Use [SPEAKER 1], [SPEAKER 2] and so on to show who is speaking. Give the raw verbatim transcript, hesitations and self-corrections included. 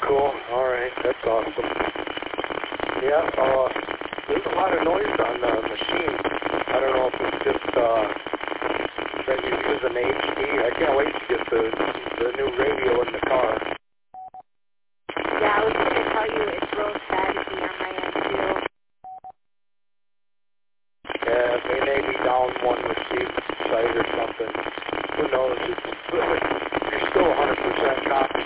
[SPEAKER 1] cool. All right, that's awesome. Yeah, uh, there's a lot of noise on the machine. I don't know if it's just uh, that you're using H D. I can't wait to get the the new radio in the car.
[SPEAKER 2] Yeah, I was going to tell you it's real staticky on my end, too.
[SPEAKER 1] Yeah, they may be down one receive site or something. Who knows? It's, you're still one hundred percent copy